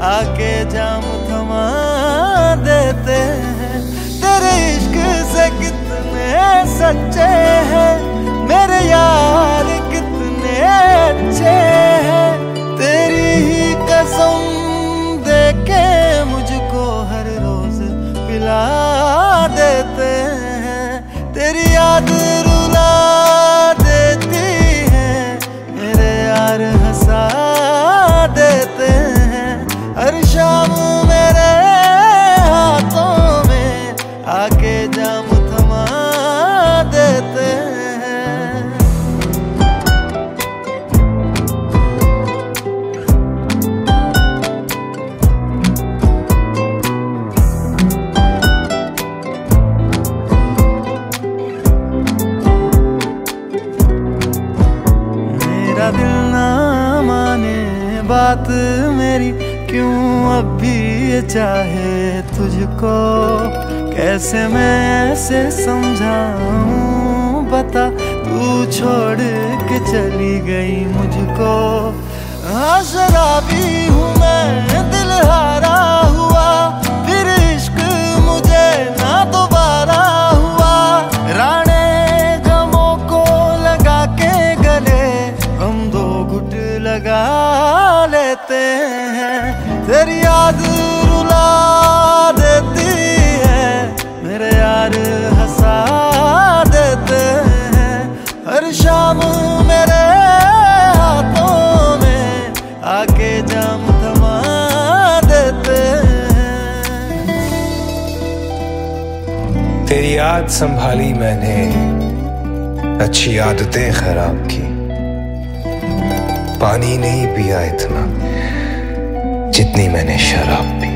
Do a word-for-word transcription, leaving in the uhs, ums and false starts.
आके जाम थमा देते हैं। तेरे इश्क से कितने सच्चे हैं मेरे यार, कितने अच्छे हैं। तेरी ही कसम देके मुझको हर रोज पिला देते हैं। तेरी याद रुला देती है मेरे यार, हंसा देते हैं। हर शाम मेरे हाथों में आके जाम थमा देते हैं। मेरा दिल ना माने बात मेरी, क्यों अब भी ये चाहे तुझको। कैसे मैं ऐसे समझाऊं बता, तू छोड़ के चली गई मुझको। हाँ शराबी हूँ मैं, दिल हारा हुआ, फिर इश्क मुझे ना दोबारा हुआ। राणे गमों को लगा के गले हम दो घुट लगा लेते हैं। तेरी याद रुला देती है मेरे यार, हंसा देते हैं। हर शाम मेरे हाथों में आके जाम थमा देते हैं। तेरी याद संभाली मैंने, अच्छी आदतें खराब की। पानी नहीं पिया इतना जितनी मैंने शराब पी।